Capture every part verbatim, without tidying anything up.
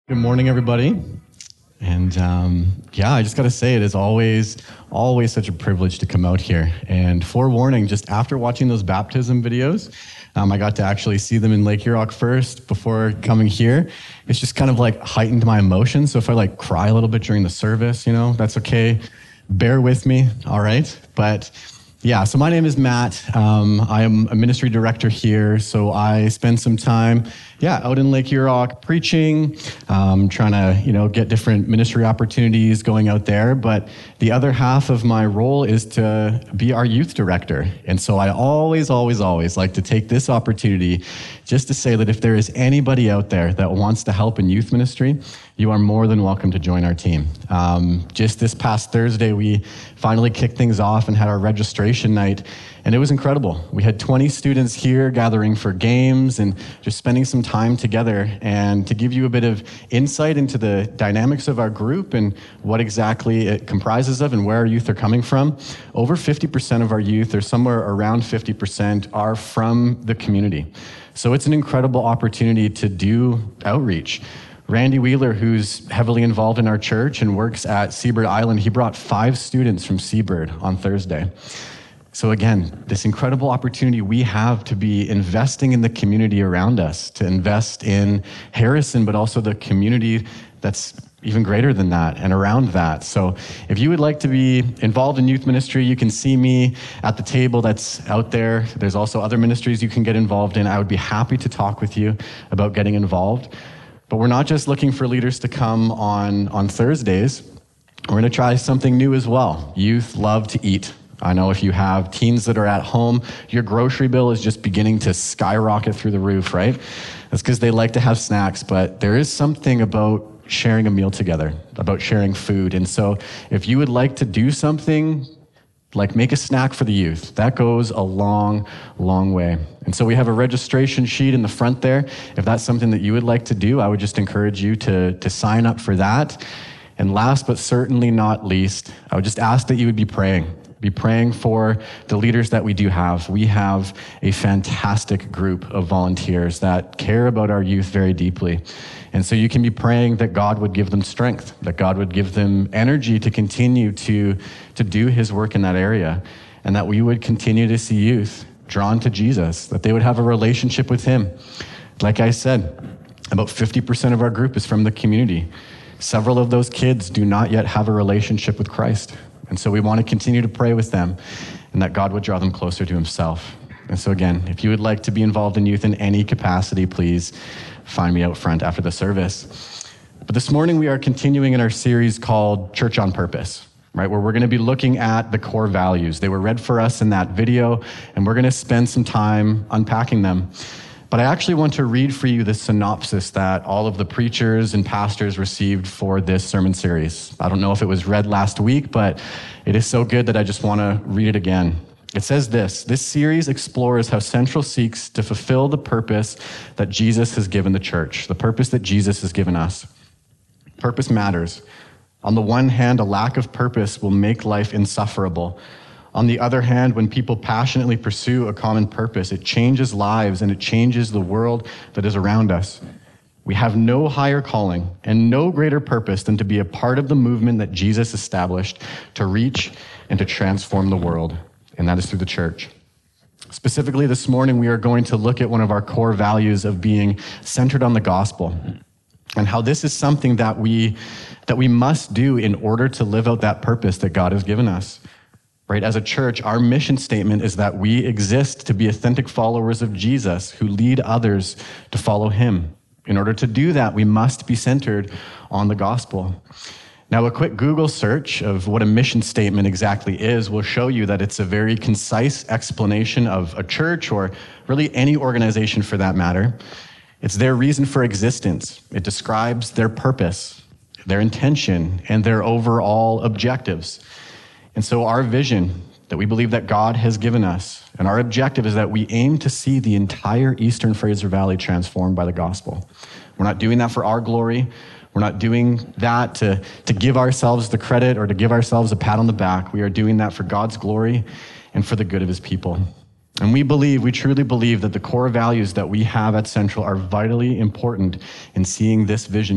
Good morning, everybody. And um, yeah, I just got to say, it is always, always such a privilege to come out here. And forewarning, just after watching those baptism videos, um, I got to actually see them in Lake Hurock first before coming here. It's just kind of like heightened my emotions. So if I like cry a little bit during the service, you know, that's okay. Bear with me, all right? But yeah, so my name is Matt. Um, I am a ministry director here. So I spend some time, yeah, out in Lake Hurock preaching, um, trying to, you know, get different ministry opportunities going out there. But the other half of my role is to be our youth director. And so I always, always, always like to take this opportunity just to say that if there is anybody out there that wants to help in youth ministry, you are more than welcome to join our team. Um, just this past Thursday, we finally kicked things off and had our registration night, and it was incredible. We had twenty students here gathering for games and just spending some time together. And to give you a bit of insight into the dynamics of our group and what exactly it comprises of and where our youth are coming from, over fifty percent of our youth, or somewhere around fifty percent, are from the community. So it's an incredible opportunity to do outreach. Randy Wheeler, who's heavily involved in our church and works at Seabird Island, he brought five students from Seabird on Thursday. So again, this incredible opportunity we have to be investing in the community around us, to invest in Harrison, but also the community that's even greater than that and around that. So if you would like to be involved in youth ministry, you can see me at the table that's out there. There's also other ministries you can get involved in. I would be happy to talk with you about getting involved. But we're not just looking for leaders to come on, on Thursdays. We're going to try something new as well. Youth love to eat. I know if you have teens that are at home, your grocery bill is just beginning to skyrocket through the roof, right? That's because they like to have snacks, but there is something about sharing a meal together, about sharing food. And so if you would like to do something like make a snack for the youth, that goes a long, long way. And so we have a registration sheet in the front there. If that's something that you would like to do, I would just encourage you to, to sign up for that. And last but certainly not least, I would just ask that you would be praying. Be praying for the leaders that we do have. We have a fantastic group of volunteers that care about our youth very deeply. And so you can be praying that God would give them strength, that God would give them energy to continue to, to do his work in that area, and that we would continue to see youth drawn to Jesus, that they would have a relationship with him. Like I said, about fifty percent of our group is from the community. Several of those kids do not yet have a relationship with Christ. And so we want to continue to pray with them and that God would draw them closer to himself. And so again, if you would like to be involved in youth in any capacity, please find me out front after the service. But this morning we are continuing in our series called Church on Purpose, right? Where we're going to be looking at the core values. They were read for us in that video, and we're going to spend some time unpacking them. But I actually want to read for you the synopsis that all of the preachers and pastors received for this sermon series. I don't know if it was read last week, but it is so good that I just want to read it again. It says this: this series explores how Central seeks to fulfill the purpose that Jesus has given the church, the purpose that Jesus has given us. Purpose matters. On the one hand, a lack of purpose will make life insufferable. On the other hand, when people passionately pursue a common purpose, it changes lives and it changes the world that is around us. We have no higher calling and no greater purpose than to be a part of the movement that Jesus established to reach and to transform the world, and that is through the church. Specifically this morning, we are going to look at one of our core values of being centered on the gospel and how this is something that we, that we must do in order to live out that purpose that God has given us. Right? As a church, our mission statement is that we exist to be authentic followers of Jesus who lead others to follow him. In order to do that, we must be centered on the gospel. Now, a quick Google search of what a mission statement exactly is will show you that it's a very concise explanation of a church, or really any organization for that matter. It's their reason for existence. It describes their purpose, their intention, and their overall objectives. And so our vision that we believe that God has given us, and our objective is that we aim to see the entire Eastern Fraser Valley transformed by the gospel. We're not doing that for our glory. We're not doing that to, to give ourselves the credit or to give ourselves a pat on the back. We are doing that for God's glory and for the good of his people. And we believe, we truly believe that the core values that we have at Central are vitally important in seeing this vision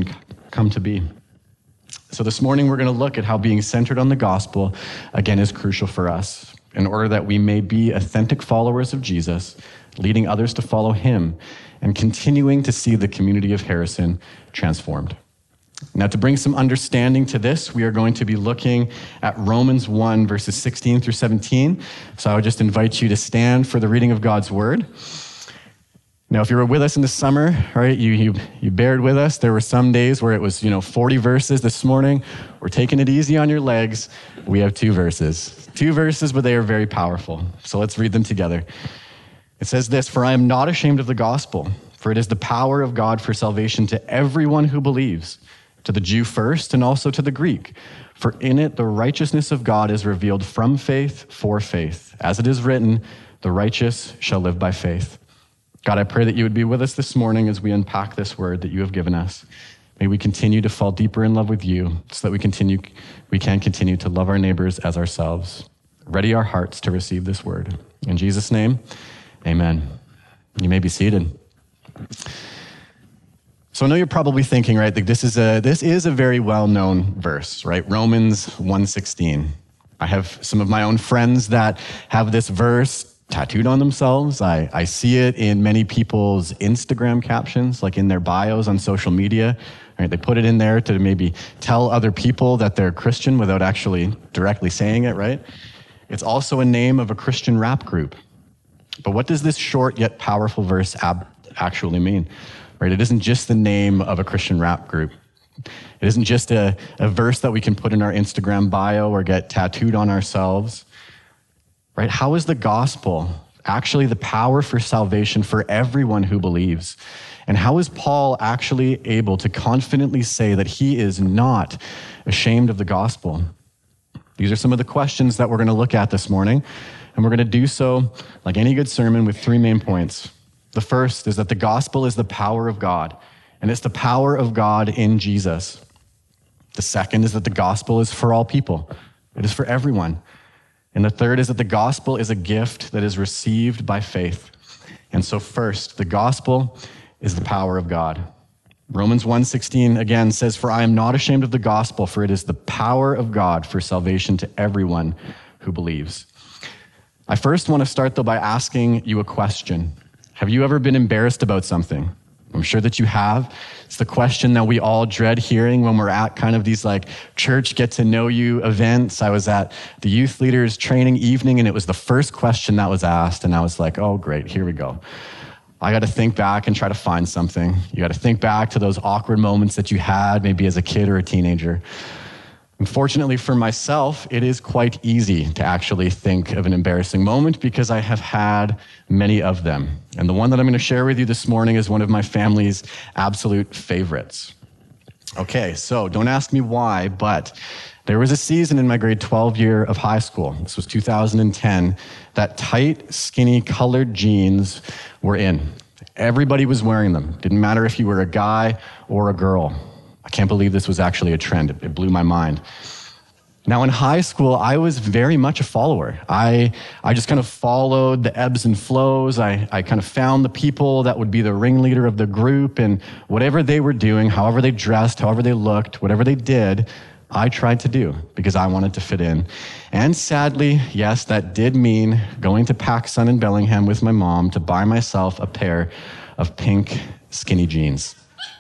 come to be. So this morning, we're going to look at how being centered on the gospel, again, is crucial for us in order that we may be authentic followers of Jesus, leading others to follow him, and continuing to see the community of Harrison transformed. Now, to bring some understanding to this, we are going to be looking at Romans one, verses sixteen through seventeen. So I would just invite you to stand for the reading of God's word. Now, if you were with us in the summer, right, you, you you bared with us. There were some days where it was, you know, forty verses. This morning, we're taking it easy on your legs. We have two verses. Two verses, but they are very powerful. So let's read them together. It says this, "For I am not ashamed of the gospel, for it is the power of God for salvation to everyone who believes, to the Jew first and also to the Greek. For in it the righteousness of God is revealed from faith for faith. As it is written, the righteous shall live by faith." God, I pray that you would be with us this morning as we unpack this word that you have given us. May we continue to fall deeper in love with you so that we continue, we can continue to love our neighbors as ourselves. Ready our hearts to receive this word. In Jesus' name, amen. You may be seated. So I know you're probably thinking, right, that this is a this is a very well-known verse, right? Romans one sixteen. I have some of my own friends that have this verse tattooed on themselves. I, I see it in many people's Instagram captions, like in their bios on social media. Right? They put it in there to maybe tell other people that they're Christian without actually directly saying it, right? It's also a name of a Christian rap group. But what does this short yet powerful verse ab- actually mean? Right? It isn't just the name of a Christian rap group. It isn't just a, a verse that we can put in our Instagram bio or get tattooed on ourselves. Right? How is the gospel actually the power for salvation for everyone who believes? And how is Paul actually able to confidently say that he is not ashamed of the gospel? These are some of the questions that we're going to look at this morning. And we're going to do so, like any good sermon, with three main points. The first is that the gospel is the power of God, and it's the power of God in Jesus. The second is that the gospel is for all people. It is for everyone. And the third is that the gospel is a gift that is received by faith. And so first, the gospel is the power of God. Romans one sixteen again says, "For I am not ashamed of the gospel, for it is the power of God for salvation to everyone who believes." I first want to start, though, by asking you a question. Have you ever been embarrassed about something? I'm sure that you have. It's the question that we all dread hearing when we're at kind of these like church get to know you events. I was at the youth leaders training evening and it was the first question that was asked. And I was like, oh, great, here we go. I got to think back and try to find something. You got to think back to those awkward moments that you had maybe as a kid or a teenager. Unfortunately for myself, it is quite easy to actually think of an embarrassing moment because I have had many of them. And the one that I'm going to share with you this morning is one of my family's absolute favorites. Okay, so don't ask me why, but there was a season in my grade twelve year of high school, this was two thousand ten, that tight, skinny, colored jeans were in. Everybody was wearing them. Didn't matter if you were a guy or a girl. I can't believe this was actually a trend. It blew my mind. Now, in high school, I was very much a follower. I I just kind of followed the ebbs and flows. I, I kind of found the people that would be the ringleader of the group, and whatever they were doing, however they dressed, however they looked, whatever they did, I tried to do because I wanted to fit in. And sadly, yes, that did mean going to PacSun in Bellingham with my mom to buy myself a pair of pink skinny jeans.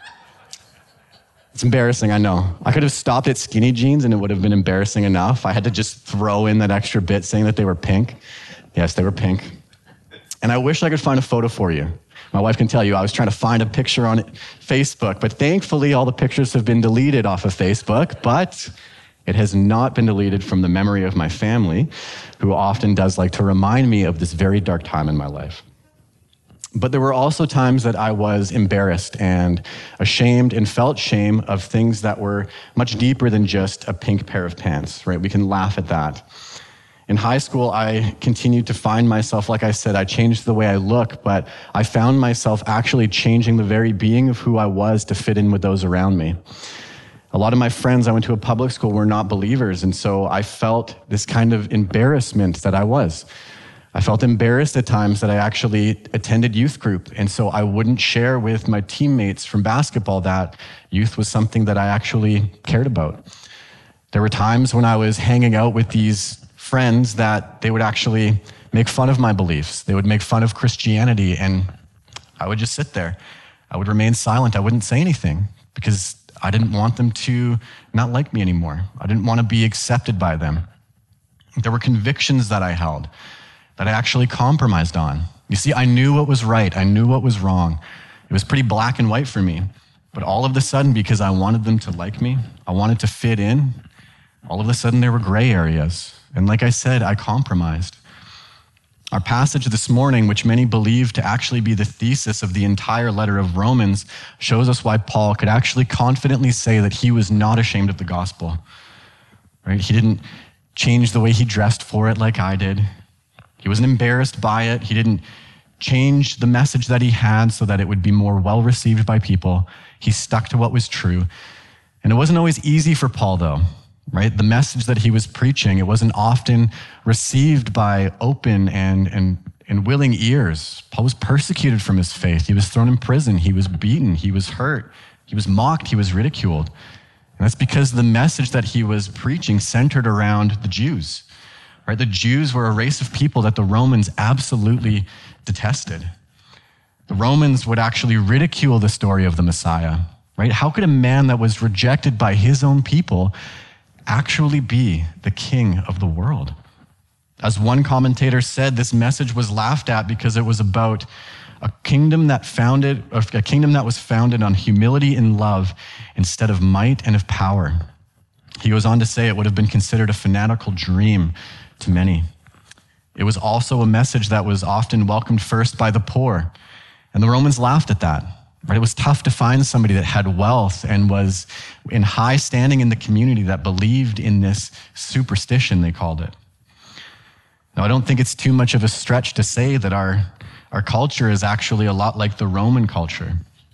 It's embarrassing, I know. I could have stopped at skinny jeans and it would have been embarrassing enough. I had to just throw in that extra bit saying that they were pink. Yes, they were pink. And I wish I could find a photo for you. My wife can tell you I was trying to find a picture on Facebook, but thankfully all the pictures have been deleted off of Facebook, but it has not been deleted from the memory of my family, who often does like to remind me of this very dark time in my life. But there were also times that I was embarrassed and ashamed and felt shame of things that were much deeper than just a pink pair of pants, right? We can laugh at that. In high school, I continued to find myself, like I said, I changed the way I look, but I found myself actually changing the very being of who I was to fit in with those around me. A lot of my friends, I went to a public school, were not believers, and so I felt this kind of embarrassment that I was. I felt embarrassed at times that I actually attended youth group, and so I wouldn't share with my teammates from basketball that youth was something that I actually cared about. There were times when I was hanging out with these friends that they would actually make fun of my beliefs. They would make fun of Christianity, and I would just sit there. I would remain silent. I wouldn't say anything because I didn't want them to not like me anymore. I didn't want to be accepted by them. There were convictions that I held that I actually compromised on. You see, I knew what was right. I knew what was wrong. It was pretty black and white for me. But all of a sudden, because I wanted them to like me, I wanted to fit in, all of a sudden there were gray areas. And like I said, I compromised. Our passage this morning, which many believe to actually be the thesis of the entire letter of Romans, shows us why Paul could actually confidently say that he was not ashamed of the gospel. Right? He didn't change the way he dressed for it like I did. He wasn't embarrassed by it. He didn't change the message that he had so that it would be more well received by people. He stuck to what was true. And it wasn't always easy for Paul, though. Right? The message that he was preaching, it wasn't often received by open and, and, and willing ears. Paul was persecuted from his faith. He was thrown in prison. He was beaten. He was hurt. He was mocked. He was ridiculed. And that's because the message that he was preaching centered around the Jews. Right? The Jews were a race of people that the Romans absolutely detested. The Romans would actually ridicule the story of the Messiah. Right? How could a man that was rejected by his own people actually be the king of the world? As one commentator said, this message was laughed at because it was about a kingdom that founded, a kingdom that was founded on humility and love instead of might and of power. He goes on to say it would have been considered a fanatical dream to many. It was also a message that was often welcomed first by the poor, and the Romans laughed at that. Right? It was tough to find somebody that had wealth and was in high standing in the community that believed in this superstition, they called it. Now, I don't think it's too much of a stretch to say that our, our culture is actually a lot like the Roman culture.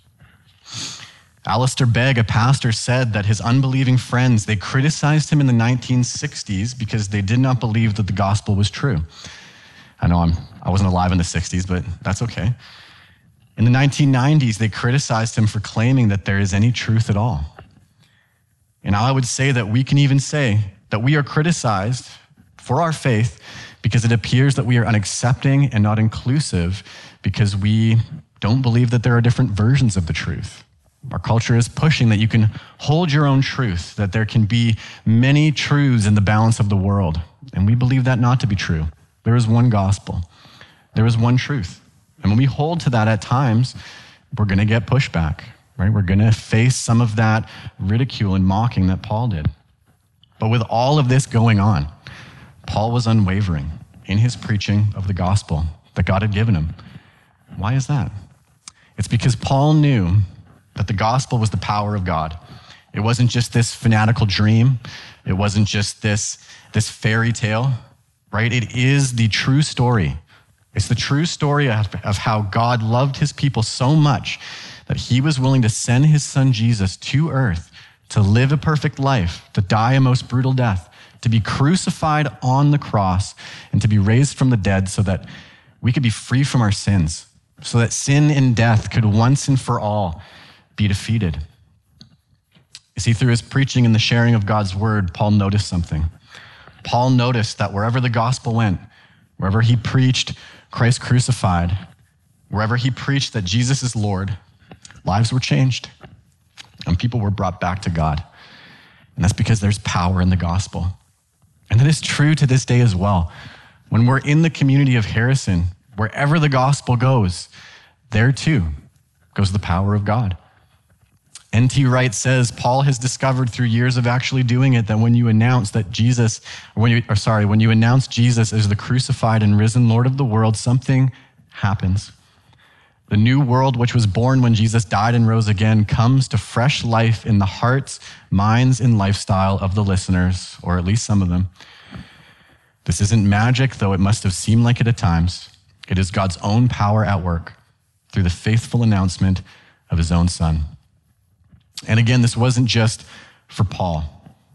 Alistair Begg, a pastor, said that his unbelieving friends, they criticized him in the nineteen sixties because they did not believe that the gospel was true. I know I'm, I wasn't alive in the sixties, but that's okay. In the nineteen nineties, they criticized him for claiming that there is any truth at all. And I would say that we can even say that we are criticized for our faith because it appears that we are unaccepting and not inclusive because we don't believe that there are different versions of the truth. Our culture is pushing that you can hold your own truth, that there can be many truths in the balance of the world. And we believe that not to be true. There is one gospel. There is one truth. And when we hold to that at times, we're going to get pushback, right? We're going to face some of that ridicule and mocking that Paul did. But with all of this going on, Paul was unwavering in his preaching of the gospel that God had given him. Why is that? It's because Paul knew that the gospel was the power of God. It wasn't just this fanatical dream. It wasn't just this, this fairy tale, right? It is the true story. It's the true story of, of how God loved his people so much that he was willing to send his son Jesus to earth to live a perfect life, to die a most brutal death, to be crucified on the cross, and to be raised from the dead so that we could be free from our sins, so that sin and death could once and for all be defeated. You see, through his preaching and the sharing of God's word, Paul noticed something. Paul noticed that wherever the gospel went, wherever he preached Christ crucified, wherever he preached that Jesus is Lord, lives were changed and people were brought back to God. And that's because there's power in the gospel. And that is true to this day as well. When we're in the community of Harrison, wherever the gospel goes, there too goes the power of God. N T Wright says, Paul has discovered through years of actually doing it that when you announce that Jesus, or when you, or sorry, when you announce Jesus as the crucified and risen Lord of the world, something happens. The new world, which was born when Jesus died and rose again, comes to fresh life in the hearts, minds, and lifestyle of the listeners, or at least some of them. This isn't magic, though it must have seemed like it at times. It is God's own power at work through the faithful announcement of his own son. And again, this wasn't just for Paul.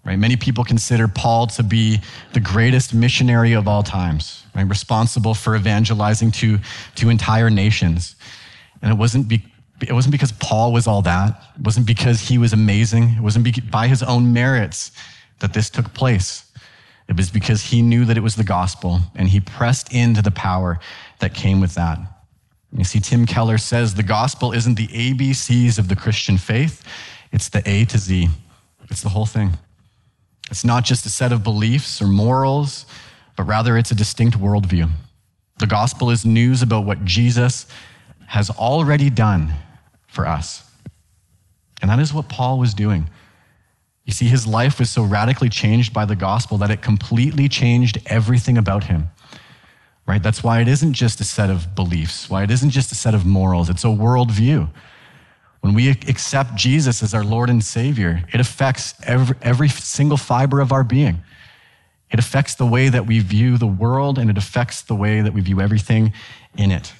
right? Many people consider Paul to be the greatest missionary of all times, right? Responsible for evangelizing to, to entire nations. And it wasn't be, it wasn't because Paul was all that. It wasn't because he was amazing. It wasn't be, by his own merits that this took place. It was because he knew that it was the gospel, and he pressed into the power that came with that. You see, Tim Keller says the gospel isn't the A B Cs of the Christian faith, it's the A to Z. It's the whole thing. It's not just a set of beliefs or morals, but rather it's a distinct worldview. The gospel is news about what Jesus has already done for us. And that is what Paul was doing. You see, his life was so radically changed by the gospel that it completely changed everything about him. Right? That's why it isn't just a set of beliefs, why it isn't just a set of morals, it's a worldview. When we accept Jesus as our Lord and Savior, it affects every, every single fiber of our being. It affects the way that we view the world, and it affects the way that we view everything in it.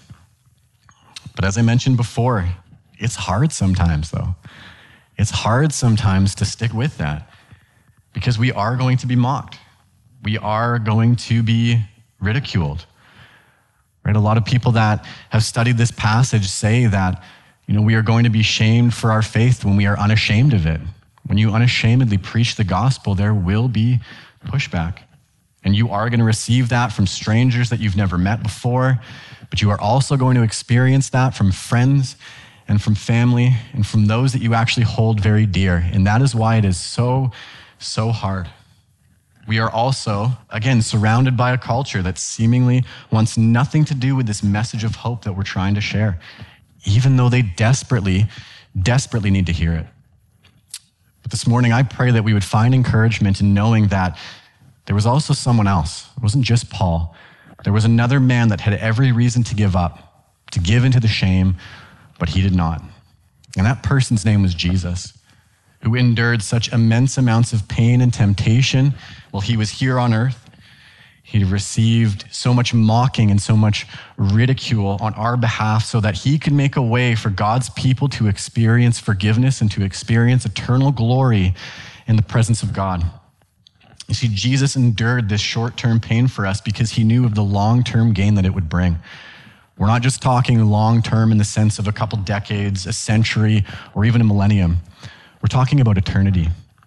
But as I mentioned before, it's hard sometimes, though. It's hard sometimes to stick with that because we are going to be mocked. We are going to be ridiculed. Right? A lot of people that have studied this passage say that, you know, we are going to be shamed for our faith when we are unashamed of it. When you unashamedly preach the gospel, there will be pushback. And you are going to receive that from strangers that you've never met before, but you are also going to experience that from friends and from family and from those that you actually hold very dear. And that is why it is so, so hard. We are also, again, surrounded by a culture that seemingly wants nothing to do with this message of hope that we're trying to share, even though they desperately, desperately need to hear it. But this morning, I pray that we would find encouragement in knowing that there was also someone else. It wasn't just Paul. There was another man that had every reason to give up, to give into the shame, but he did not. And that person's name was Jesus, who endured such immense amounts of pain and temptation while he was here on earth. He received so much mocking and so much ridicule on our behalf so that he could make a way for God's people to experience forgiveness and to experience eternal glory in the presence of God. You see, Jesus endured this short-term pain for us because he knew of the long-term gain that it would bring. We're not just talking long-term in the sense of a couple decades, a century, or even a millennium. We're talking about eternity.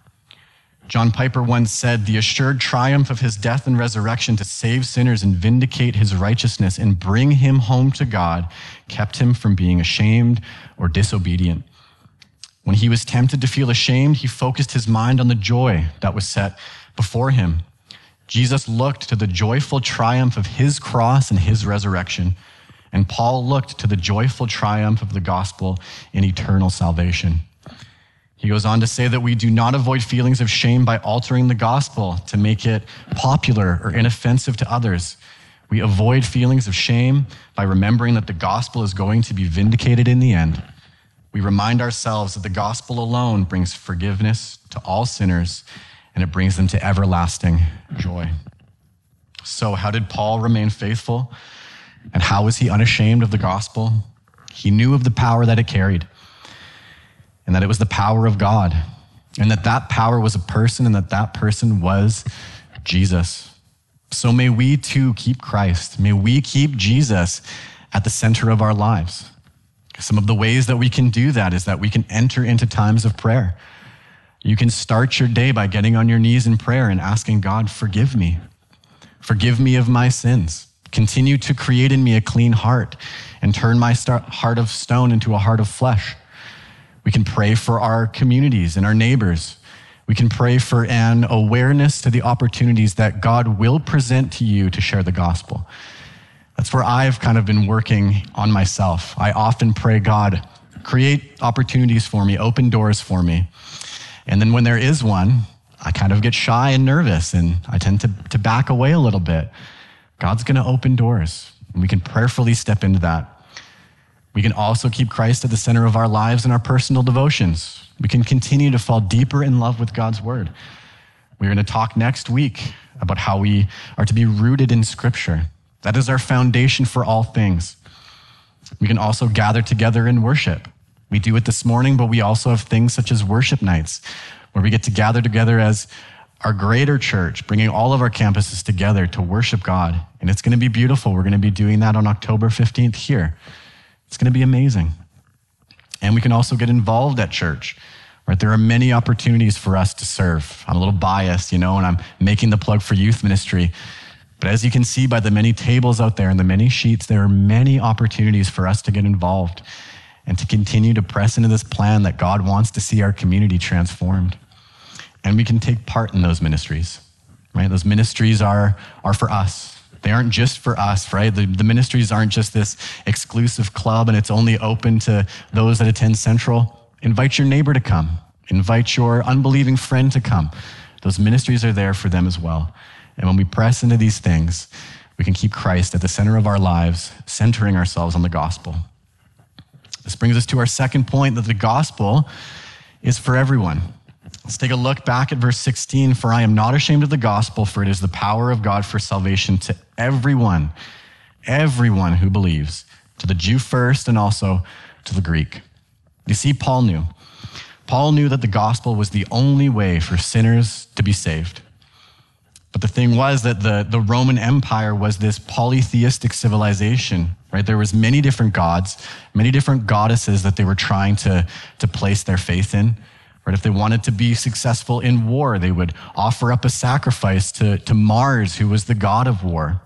John Piper once said, "The assured triumph of his death and resurrection to save sinners and vindicate his righteousness and bring him home to God kept him from being ashamed or disobedient. When he was tempted to feel ashamed, he focused his mind on the joy that was set before him. Jesus looked to the joyful triumph of his cross and his resurrection, and Paul looked to the joyful triumph of the gospel in eternal salvation." He goes on to say that we do not avoid feelings of shame by altering the gospel to make it popular or inoffensive to others. We avoid feelings of shame by remembering that the gospel is going to be vindicated in the end. We remind ourselves that the gospel alone brings forgiveness to all sinners, and it brings them to everlasting joy. So how did Paul remain faithful? And how was he unashamed of the gospel? He knew of the power that it carried, and that it was the power of God, and that that power was a person, and that that person was Jesus. So may we too keep Christ. May we keep Jesus at the center of our lives. Some of the ways that we can do that is that we can enter into times of prayer. You can start your day by getting on your knees in prayer and asking God, forgive me. Forgive me of my sins. Continue to create in me a clean heart and turn my heart of stone into a heart of flesh. We can pray for our communities and our neighbors. We can pray for an awareness to the opportunities that God will present to you to share the gospel. That's where I've kind of been working on myself. I often pray, God, create opportunities for me, open doors for me. And then when there is one, I kind of get shy and nervous, and I tend to, to back away a little bit. God's going to open doors, and we can prayerfully step into that. We can also keep Christ at the center of our lives and our personal devotions. We can continue to fall deeper in love with God's word. We're going to talk next week about how we are to be rooted in Scripture. That is our foundation for all things. We can also gather together in worship. We do it this morning, but we also have things such as worship nights, where we get to gather together as our greater church, bringing all of our campuses together to worship God. And it's going to be beautiful. We're going to be doing that on October fifteenth here. It's going to be amazing. And we can also get involved at church, right? There are many opportunities for us to serve. I'm a little biased, you know, and I'm making the plug for youth ministry. But as you can see by the many tables out there and the many sheets, there are many opportunities for us to get involved and to continue to press into this plan that God wants to see our community transformed. And we can take part in those ministries, right? Those ministries are, are for us. They aren't just for us, right? The, the ministries aren't just this exclusive club and it's only open to those that attend Central. Invite your neighbor to come. Invite your unbelieving friend to come. Those ministries are there for them as well. And when we press into these things, we can keep Christ at the center of our lives, centering ourselves on the gospel. This brings us to our second point, that the gospel is for everyone. Let's take a look back at verse sixteen. For I am not ashamed of the gospel, for it is the power of God for salvation to everyone, everyone who believes, to the Jew first and also to the Greek. You see, Paul knew. Paul knew that the gospel was the only way for sinners to be saved. But the thing was that the, the Roman Empire was this polytheistic civilization, right? There was many different gods, many different goddesses that they were trying to, to place their faith in. Right? If they wanted to be successful in war, they would offer up a sacrifice to, to Mars, who was the god of war.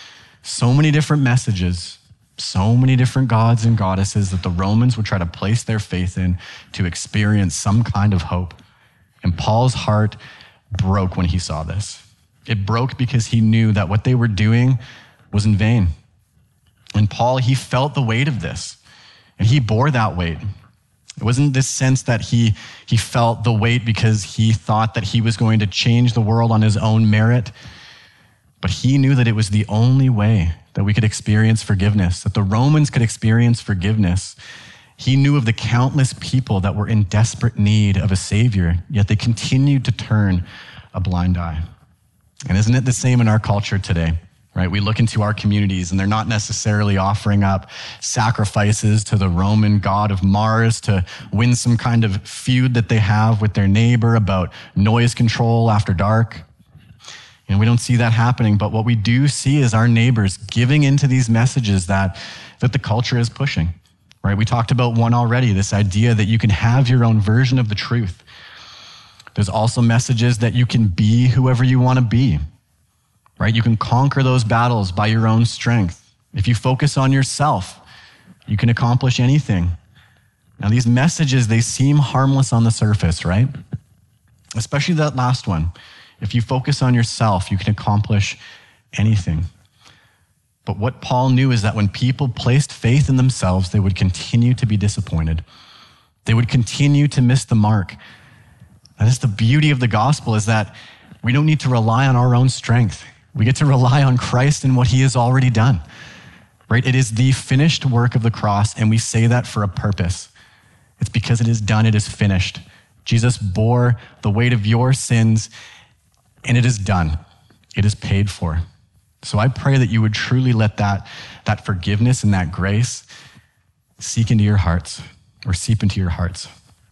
So many different messages, so many different gods and goddesses that the Romans would try to place their faith in to experience some kind of hope. And Paul's heart broke when he saw this. It broke because he knew that what they were doing was in vain. And Paul, he felt the weight of this, and he bore that weight. It wasn't this sense that he, he felt the weight because he thought that he was going to change the world on his own merit, but he knew that it was the only way that we could experience forgiveness, that the Romans could experience forgiveness. He knew of the countless people that were in desperate need of a savior, yet they continued to turn a blind eye. And isn't it the same in our culture today? Right? We look into our communities and they're not necessarily offering up sacrifices to the Roman god of Mars to win some kind of feud that they have with their neighbor about noise control after dark. And we don't see that happening, but what we do see is our neighbors giving into these messages that, that the culture is pushing, right? We talked about one already, this idea that you can have your own version of the truth. There's also messages that you can be whoever you want to be. Right? You can conquer those battles by your own strength. If you focus on yourself, you can accomplish anything. Now, these messages, they seem harmless on the surface, right? Especially that last one. If you focus on yourself, you can accomplish anything. But what Paul knew is that when people placed faith in themselves, they would continue to be disappointed. They would continue to miss the mark. That is the beauty of the gospel, is that we don't need to rely on our own strength. We get to rely on Christ and what he has already done, right? It is the finished work of the cross, and we say that for a purpose. It's because it is done, it is finished. Jesus bore the weight of your sins, and it is done. It is paid for. So I pray that you would truly let that, that forgiveness and that grace seek into your hearts, or seep into your hearts.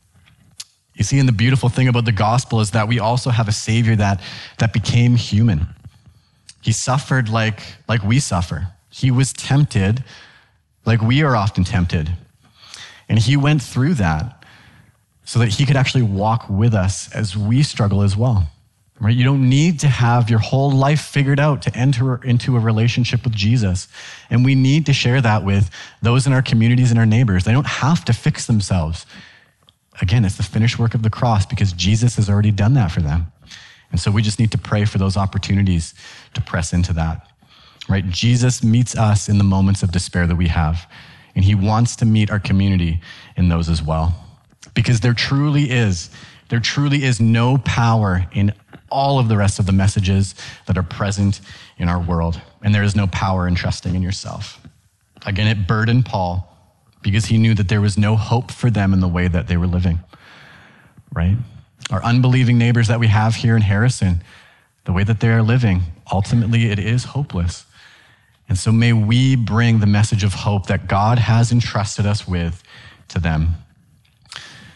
You see, and the beautiful thing about the gospel is that we also have a Savior that, that became human. He suffered like, like we suffer. He was tempted like we are often tempted. And he went through that so that he could actually walk with us as we struggle as well. Right? You don't need to have your whole life figured out to enter into a relationship with Jesus. And we need to share that with those in our communities and our neighbors. They don't have to fix themselves. Again, it's the finished work of the cross because Jesus has already done that for them. And so we just need to pray for those opportunities to press into that, right? Jesus meets us in the moments of despair that we have, and he wants to meet our community in those as well. Because there truly is, there truly is no power in all of the rest of the messages that are present in our world. And there is no power in trusting in yourself. Again, it burdened Paul because he knew that there was no hope for them in the way that they were living, right? Our unbelieving neighbors that we have here in Harrison, the way that they are living, ultimately it is hopeless. And so may we bring the message of hope that God has entrusted us with to them.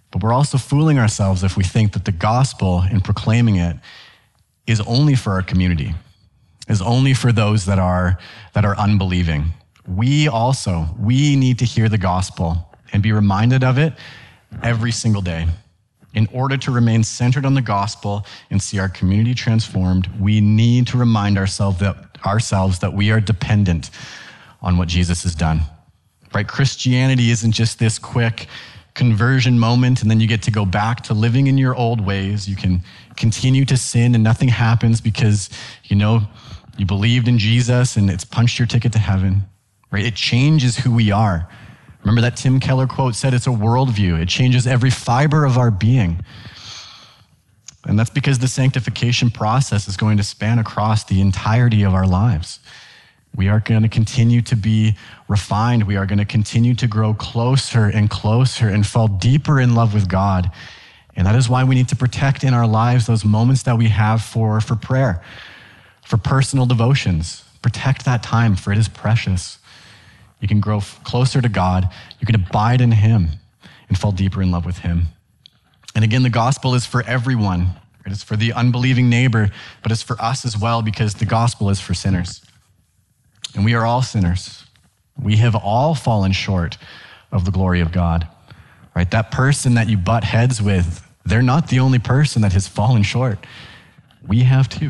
But we're also fooling ourselves if we think that the gospel and proclaiming it is only for our community, is only for those that are, that are unbelieving. We also, we need to hear the gospel and be reminded of it every single day. In order to remain centered on the gospel and see our community transformed, we need to remind ourselves that, ourselves that we are dependent on what Jesus has done. Right? Christianity isn't just this quick conversion moment and then you get to go back to living in your old ways. You can continue to sin and nothing happens because, you know, you believed in Jesus and it's punched your ticket to heaven. Right? It changes who we are. Remember that Tim Keller quote said it's a worldview. It changes every fiber of our being. And that's because the sanctification process is going to span across the entirety of our lives. We are going to continue to be refined. We are going to continue to grow closer and closer and fall deeper in love with God. And that is why we need to protect in our lives those moments that we have for, for prayer, for personal devotions. Protect that time, for it is precious. You can grow closer to God. You can abide in him and fall deeper in love with him. And again, the gospel is for everyone. It is for the unbelieving neighbor, but it's for us as well because the gospel is for sinners. And we are all sinners. We have all fallen short of the glory of God, right? That person that you butt heads with, they're not the only person that has fallen short. We have too.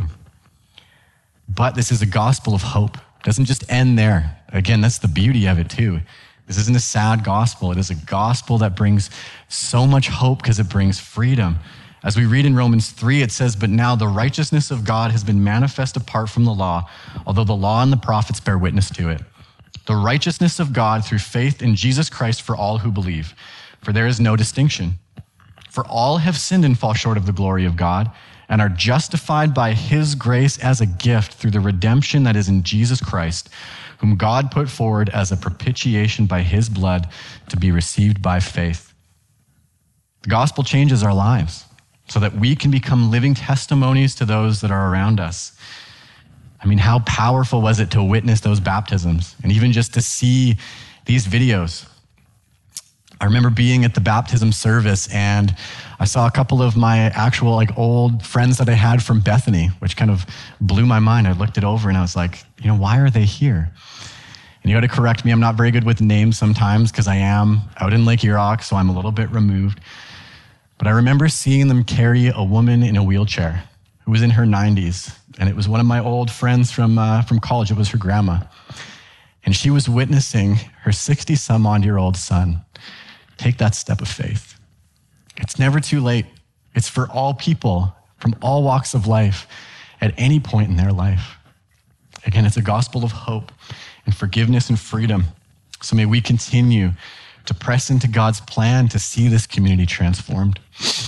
But this is a gospel of hope. It doesn't just end there. Again, that's the beauty of it too. This isn't a sad gospel. It is a gospel that brings so much hope because it brings freedom. As we read in Romans three, it says, "But now the righteousness of God has been manifest apart from the law, although the law and the prophets bear witness to it. The righteousness of God through faith in Jesus Christ for all who believe. For there is no distinction. For all have sinned and fall short of the glory of God, and are justified by his grace as a gift through the redemption that is in Jesus Christ, whom God put forward as a propitiation by his blood to be received by faith." The gospel changes our lives so that we can become living testimonies to those that are around us. I mean, how powerful was it to witness those baptisms and even just to see these videos? I remember being at the baptism service and I saw a couple of my actual like old friends that I had from Bethany, which kind of blew my mind. I looked it over and I was like, you know, why are they here? And you got to correct me. I'm not very good with names sometimes because I am out in Lake Erock, so I'm a little bit removed. But I remember seeing them carry a woman in a wheelchair who was in her nineties. And it was one of my old friends from, uh, from college. It was her grandma. And she was witnessing her sixty-some-odd-year-old son take that step of faith. It's never too late. It's for all people from all walks of life at any point in their life. Again, it's a gospel of hope and forgiveness and freedom. So may we continue to press into God's plan to see this community transformed.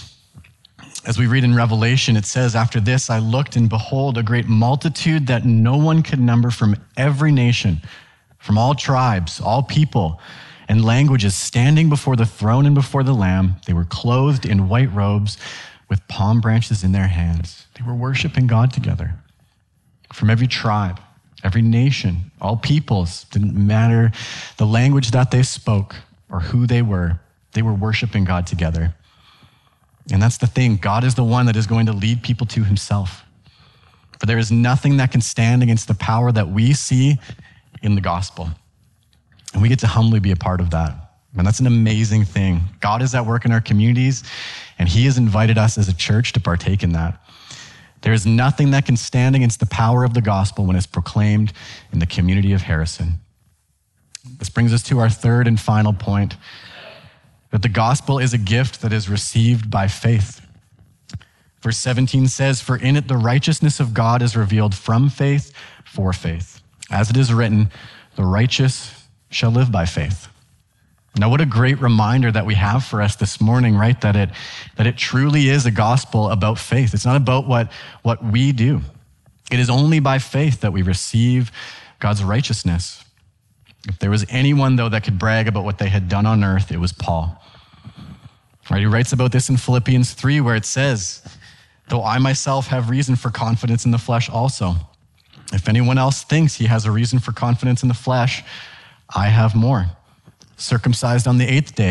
As we read in Revelation, it says, "After this I looked, and behold, a great multitude that no one could number from every nation, from all tribes, all people, and languages, standing before the throne and before the Lamb. They were clothed in white robes with palm branches in their hands." They were worshiping God together. From every tribe, every nation, all peoples, didn't matter the language that they spoke or who they were, they were worshiping God together. And that's the thing. God is the one that is going to lead people to himself. For there is nothing that can stand against the power that we see in the gospel. And we get to humbly be a part of that. And that's an amazing thing. God is at work in our communities, and he has invited us as a church to partake in that. There is nothing that can stand against the power of the gospel when it's proclaimed in the community of Harrison. This brings us to our third and final point, that the gospel is a gift that is received by faith. Verse seventeen says, "For in it the righteousness of God is revealed from faith for faith. As it is written, the righteous shall live by faith." Now, what a great reminder that we have for us this morning, right? That it that it truly is a gospel about faith. It's not about what, what we do. It is only by faith that we receive God's righteousness. If there was anyone, though, that could brag about what they had done on earth, it was Paul. Right? He writes about this in Philippians three, where it says, "Though I myself have reason for confidence in the flesh also. If anyone else thinks he has a reason for confidence in the flesh, I have more. Circumcised on the eighth day,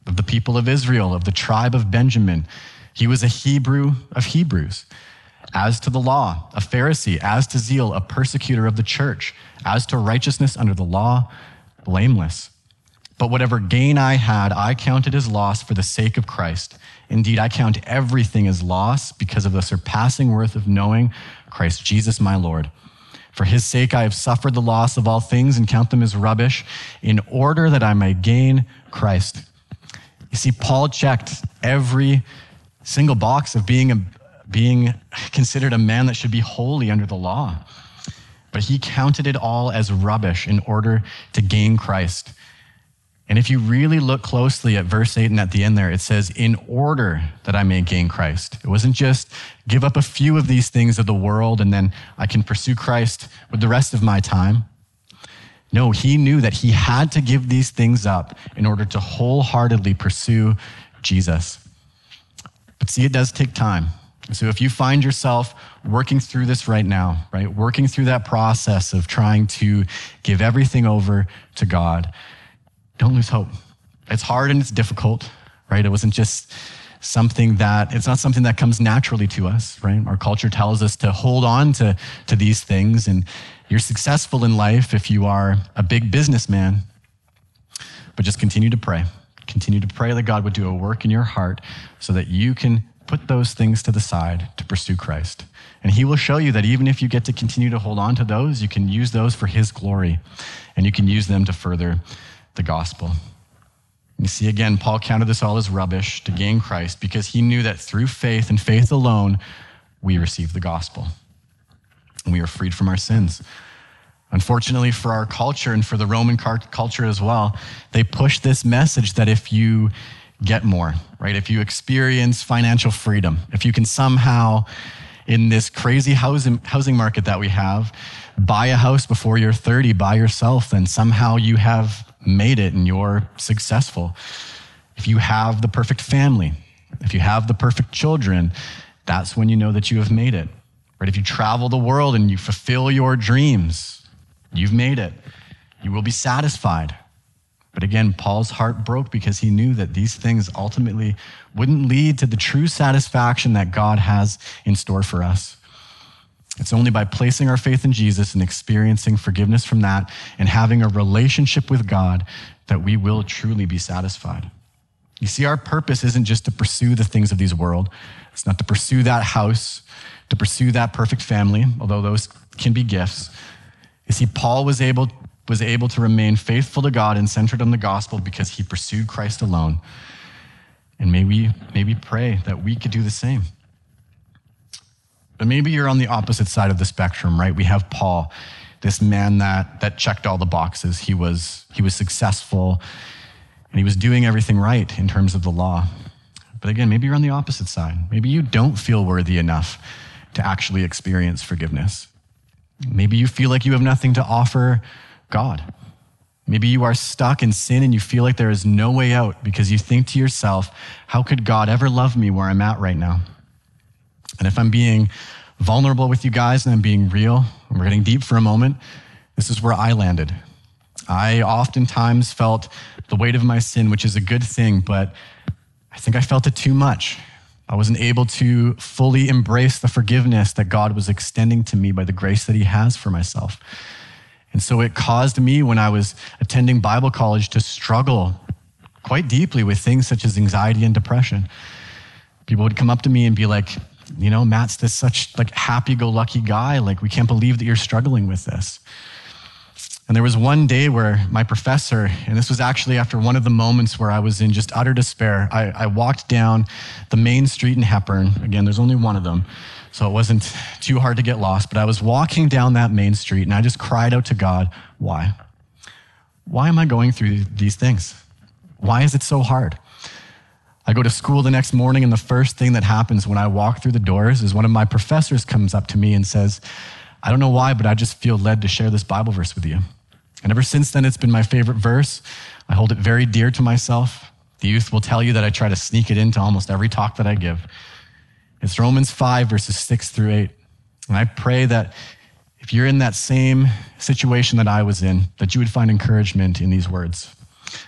of the people of Israel, of the tribe of Benjamin. He was a Hebrew of Hebrews. As to the law, a Pharisee. As to zeal, a persecutor of the church. As to righteousness under the law, blameless. But whatever gain I had, I counted as loss for the sake of Christ. Indeed, I count everything as loss because of the surpassing worth of knowing Christ Jesus my Lord. For his sake I have suffered the loss of all things and count them as rubbish in order that I may gain Christ. You see, Paul checked every single box of being, a, being considered a man that should be holy under the law. But he counted it all as rubbish in order to gain Christ. And if you really look closely at verse eight and at the end there, it says, in order that I may gain Christ. It wasn't just give up a few of these things of the world and then I can pursue Christ with the rest of my time. No, he knew that he had to give these things up in order to wholeheartedly pursue Jesus. But see, it does take time. So if you find yourself working through this right now, right, working through that process of trying to give everything over to God, don't lose hope. It's hard and it's difficult, right? It wasn't just something that, it's not something that comes naturally to us, right? Our culture tells us to hold on to, to these things, and you're successful in life if you are a big businessman, but just continue to pray. Continue to pray that God would do a work in your heart so that you can put those things to the side to pursue Christ. And he will show you that even if you get to continue to hold on to those, you can use those for his glory, and you can use them to further the gospel. You see, again, Paul counted this all as rubbish to gain Christ because he knew that through faith and faith alone, we receive the gospel and we are freed from our sins. Unfortunately for our culture and for the Roman culture as well, they push this message that if you get more, right? If you experience financial freedom, if you can somehow, in this crazy housing housing market that we have, buy a house before you're thirty by yourself, then somehow you have made it and you're successful. If you have the perfect family, if you have the perfect children, that's when you know that you have made it. Right? If you travel the world and you fulfill your dreams, you've made it. You will be satisfied. But again, Paul's heart broke because he knew that these things ultimately wouldn't lead to the true satisfaction that God has in store for us. It's only by placing our faith in Jesus and experiencing forgiveness from that and having a relationship with God that we will truly be satisfied. You see, our purpose isn't just to pursue the things of this world. It's not to pursue that house, to pursue that perfect family, although those can be gifts. You see, Paul was able, was able to remain faithful to God and centered on the gospel because he pursued Christ alone. And may we, may we pray that we could do the same. But maybe you're on the opposite side of the spectrum, right? We have Paul, this man that that checked all the boxes. He was he was successful, and he was doing everything right in terms of the law. But again, maybe you're on the opposite side. Maybe you don't feel worthy enough to actually experience forgiveness. Maybe you feel like you have nothing to offer God. Maybe you are stuck in sin and you feel like there is no way out because you think to yourself, how could God ever love me where I'm at right now? And if I'm being vulnerable with you guys and I'm being real, and we're getting deep for a moment, this is where I landed. I oftentimes felt the weight of my sin, which is a good thing, but I think I felt it too much. I wasn't able to fully embrace the forgiveness that God was extending to me by the grace that he has for myself. And so it caused me, when I was attending Bible college, to struggle quite deeply with things such as anxiety and depression. People would come up to me and be like, you know, Matt's this such like happy-go-lucky guy. Like, we can't believe that you're struggling with this. And there was one day where my professor, and this was actually after one of the moments where I was in just utter despair, I, I walked down the main street in Hepburn. Again, there's only one of them, so it wasn't too hard to get lost. But I was walking down that main street and I just cried out to God, why? Why am I going through these things? Why is it so hard? I go to school the next morning, and the first thing that happens when I walk through the doors is one of my professors comes up to me and says, I don't know why, but I just feel led to share this Bible verse with you. And ever since then, it's been my favorite verse. I hold it very dear to myself. The youth will tell you that I try to sneak it into almost every talk that I give. It's Romans five, verses six through eight. And I pray that if you're in that same situation that I was in, that you would find encouragement in these words.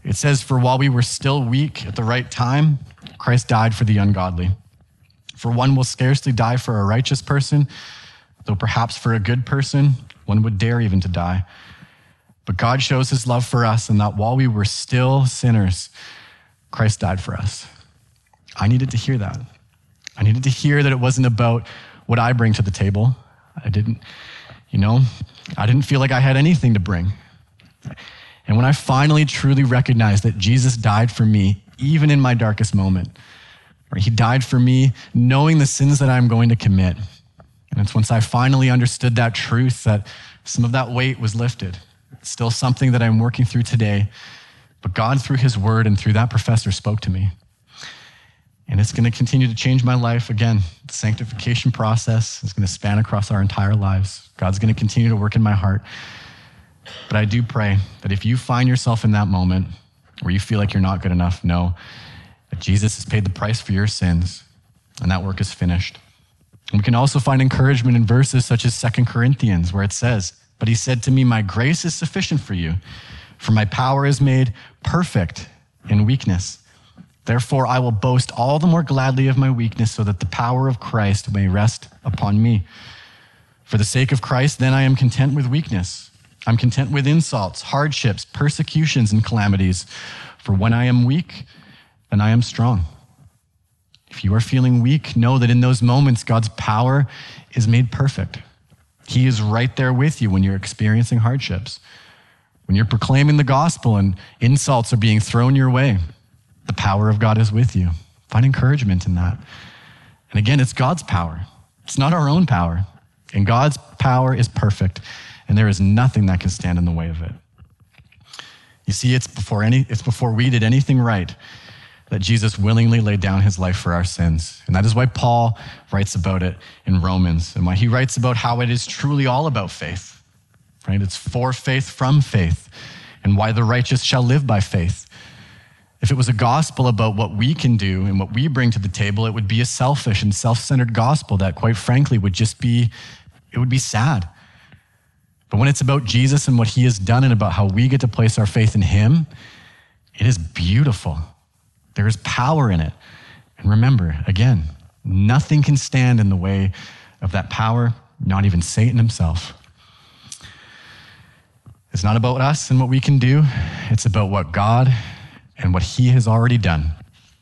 It says, for while we were still weak at the right time, Christ died for the ungodly. For one will scarcely die for a righteous person, though perhaps for a good person, one would dare even to die. But God shows his love for us in that while we were still sinners, Christ died for us. I needed to hear that. I needed to hear that it wasn't about what I bring to the table. I didn't, you know, I didn't feel like I had anything to bring. And when I finally truly recognized that Jesus died for me, even in my darkest moment, or he died for me knowing the sins that I'm going to commit. And it's once I finally understood that truth that some of that weight was lifted. It's still something that I'm working through today, but God through his word and through that professor spoke to me. And it's going to continue to change my life. Again, the sanctification process is going to span across our entire lives. God's going to continue to work in my heart. But I do pray that if you find yourself in that moment where you feel like you're not good enough, know that Jesus has paid the price for your sins and that work is finished. And we can also find encouragement in verses such as Second Corinthians, where it says, but he said to me, my grace is sufficient for you, for my power is made perfect in weakness. Therefore, I will boast all the more gladly of my weakness so that the power of Christ may rest upon me. For the sake of Christ, then I am content with weakness. I'm content with insults, hardships, persecutions, and calamities. For when I am weak, then I am strong. If you are feeling weak, know that in those moments, God's power is made perfect. He is right there with you when you're experiencing hardships. When you're proclaiming the gospel and insults are being thrown your way, the power of God is with you. Find encouragement in that. And again, it's God's power. It's not our own power. And God's power is perfect, and there is nothing that can stand in the way of it. You see, it's before any, it's before we did anything right that Jesus willingly laid down his life for our sins. And that is why Paul writes about it in Romans, and why he writes about how it is truly all about faith, right? It's for faith from faith, and why the righteous shall live by faith. If it was a gospel about what we can do and what we bring to the table, it would be a selfish and self-centered gospel that, quite frankly, would just be, it would be sad. But when it's about Jesus and what he has done and about how we get to place our faith in him, it is beautiful. There is power in it. And remember, again, nothing can stand in the way of that power, not even Satan himself. It's not about us and what we can do. It's about what God and what he has already done.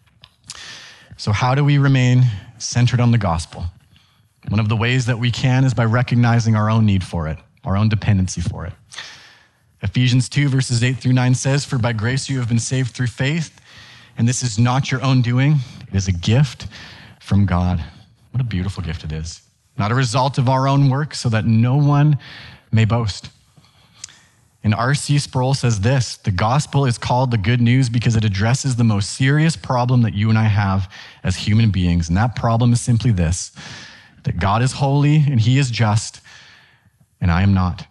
So how do we remain centered on the gospel? One of the ways that we can is by recognizing our own need for it, our own dependency for it. Ephesians two, verses eight through nine says, for by grace you have been saved through faith, and this is not your own doing. It is a gift from God. What a beautiful gift it is. Not a result of our own work, so that no one may boast. And R C Sproul says this, the gospel is called the good news because it addresses the most serious problem that you and I have as human beings. And that problem is simply this, that God is holy and he is just, and I am not.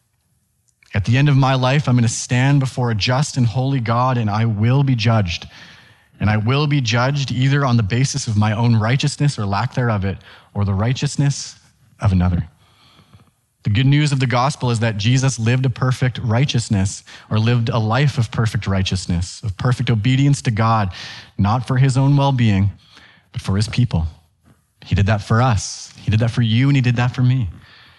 At the end of my life, I'm going to stand before a just and holy God, and I will be judged. And I will be judged either on the basis of my own righteousness or lack thereof it, or the righteousness of another. The good news of the gospel is that Jesus lived a perfect righteousness, or lived a life of perfect righteousness, of perfect obedience to God, not for his own well-being, but for his people. He did that for us. He did that for you, and he did that for me.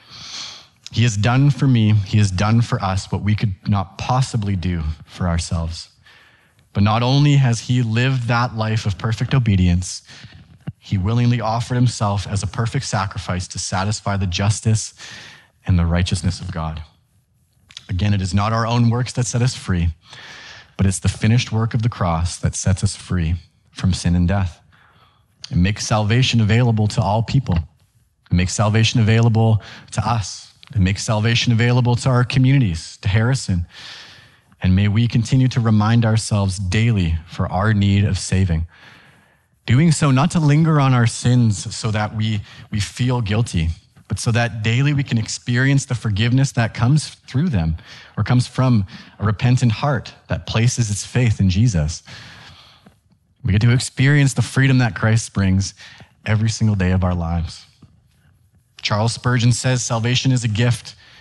He has done for me, he has done for us what we could not possibly do for ourselves. But not only has he lived that life of perfect obedience, he willingly offered himself as a perfect sacrifice to satisfy the justice and the righteousness of God. Again, it is not our own works that set us free, but it's the finished work of the cross that sets us free from sin and death. It makes salvation available to all people. It makes salvation available to us. It makes salvation available to our communities, to Harrison. And may we continue to remind ourselves daily for our need of saving. Doing so not to linger on our sins so that we, we feel guilty, but so that daily we can experience the forgiveness that comes through them, or comes from a repentant heart that places its faith in Jesus. We get to experience the freedom that Christ brings every single day of our lives. Charles Spurgeon says, salvation is a gift.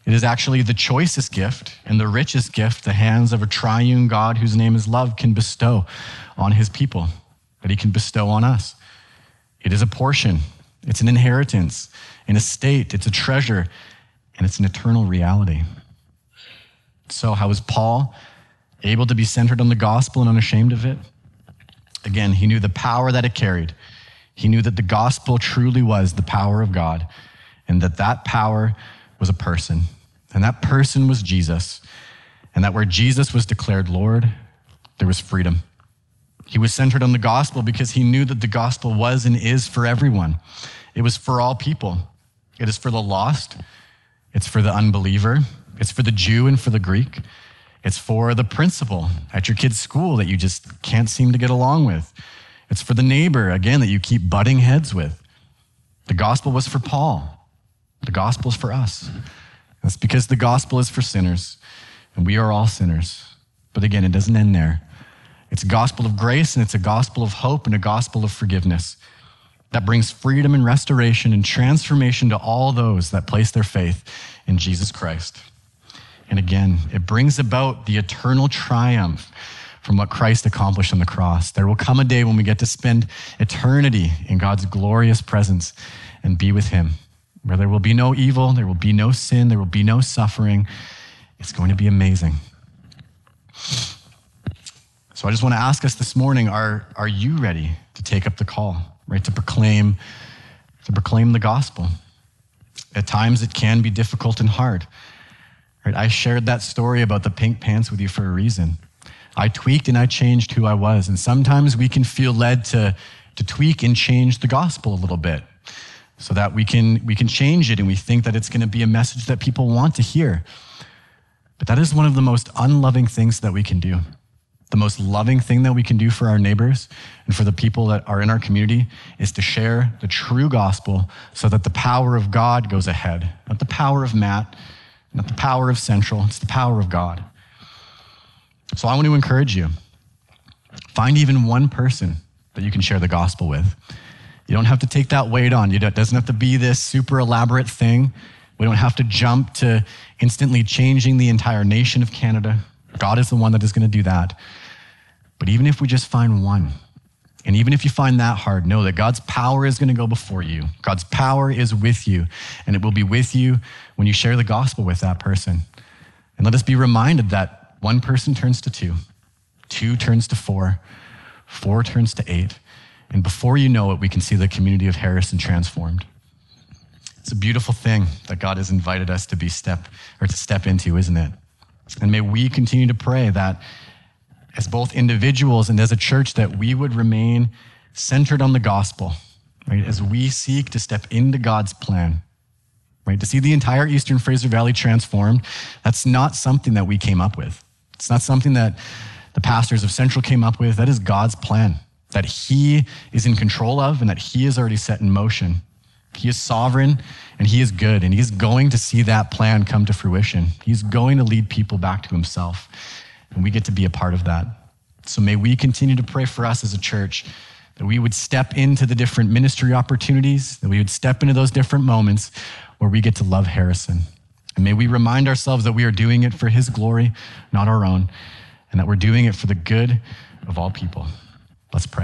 It is actually the choicest gift and the richest gift the hands of a triune God whose name is love can bestow on his people, that he can bestow on us. It is a portion. It's an inheritance, an estate. It's a treasure, and it's an eternal reality. So how was Paul able to be centered on the gospel and unashamed of it? Again, he knew the power that it carried. He knew that the gospel truly was the power of God, and that that power was a person, and that person was Jesus, and that where Jesus was declared Lord, there was freedom. He was centered on the gospel because he knew that the gospel was and is for everyone. It was for all people. It is for the lost. It's for the unbeliever. It's for the Jew and for the Greek. It's for the principal at your kid's school that you just can't seem to get along with. It's for the neighbor, again, that you keep butting heads with. The gospel was for Paul. The gospel is for us. That's because the gospel is for sinners, and we are all sinners. But again, it doesn't end there. It's a gospel of grace, and it's a gospel of hope, and a gospel of forgiveness that brings freedom and restoration and transformation to all those that place their faith in Jesus Christ. And again, it brings about the eternal triumph from what Christ accomplished on the cross. There will come a day when we get to spend eternity in God's glorious presence and be with him, where there will be no evil, there will be no sin, there will be no suffering. It's going to be amazing. So I just want to ask us this morning, are, are you ready to take up the call, right? To proclaim, to proclaim the gospel. At times it can be difficult and hard, right? I shared that story about the pink pants with you for a reason. I tweaked and I changed who I was. And sometimes we can feel led to, to tweak and change the gospel a little bit, so that we can we can change it and we think that it's going to be a message that people want to hear. But that is one of the most unloving things that we can do. The most loving thing that we can do for our neighbors and for the people that are in our community is to share the true gospel so that the power of God goes ahead. Not the power of Matt, not the power of Central, it's the power of God. So I want to encourage you. Find even one person that you can share the gospel with. You don't have to take that weight on. It doesn't have to be this super elaborate thing. We don't have to jump to instantly changing the entire nation of Canada. God is the one that is going to do that. But even if we just find one, and even if you find that hard, know that God's power is going to go before you. God's power is with you, and it will be with you when you share the gospel with that person. And let us be reminded that one person turns to two, two turns to four, four turns to eight. And before you know it, we can see the community of Harrison transformed. It's a beautiful thing that God has invited us to be step or to step into, isn't it? And may we continue to pray that as both individuals and as a church, that we would remain centered on the gospel, right? As we seek to step into God's plan, right? To see the entire Eastern Fraser Valley transformed, that's not something that we came up with. It's not something that the pastors of Central came up with. That is God's plan, that he is in control of and that he is already set in motion. He is sovereign and he is good, and he's going to see that plan come to fruition. He's going to lead people back to himself, and we get to be a part of that. So may we continue to pray for us as a church, that we would step into the different ministry opportunities, that we would step into those different moments where we get to love Harrison. And may we remind ourselves that we are doing it for his glory, not our own, and that we're doing it for the good of all people. Let's pray.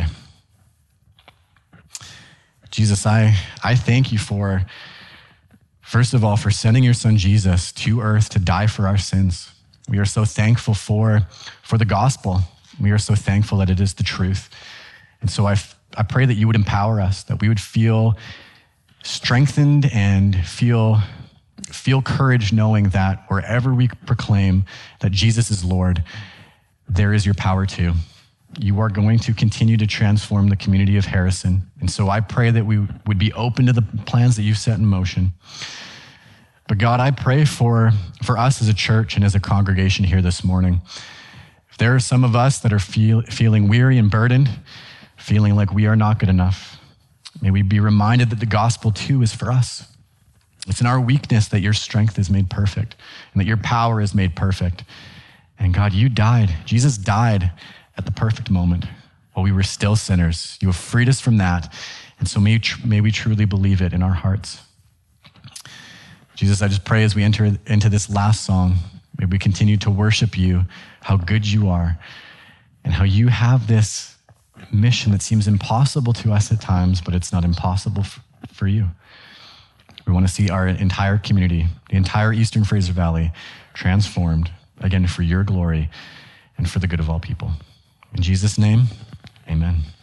Jesus, I, I thank you for, first of all, for sending your son Jesus to earth to die for our sins. We are so thankful for, for the gospel. We are so thankful that it is the truth. And so I, I pray that you would empower us, that we would feel strengthened and feel, feel courage knowing that wherever we proclaim that Jesus is Lord, there is your power too. You are going to continue to transform the community of Harrison. And so I pray that we would be open to the plans that you've set in motion. But God, I pray for, for us as a church and as a congregation here this morning. If there are some of us that are feel, feeling weary and burdened, feeling like we are not good enough, may we be reminded that the gospel too is for us. It's in our weakness that your strength is made perfect and that your power is made perfect. And God, you died. Jesus died at the perfect moment while we were still sinners. You have freed us from that. And so may, may we truly believe it in our hearts. Jesus, I just pray as we enter into this last song, may we continue to worship you, how good you are, and how you have this mission that seems impossible to us at times, but it's not impossible f- for you. We want to see our entire community, the entire Eastern Fraser Valley, transformed, again, for your glory and for the good of all people. In Jesus' name, amen.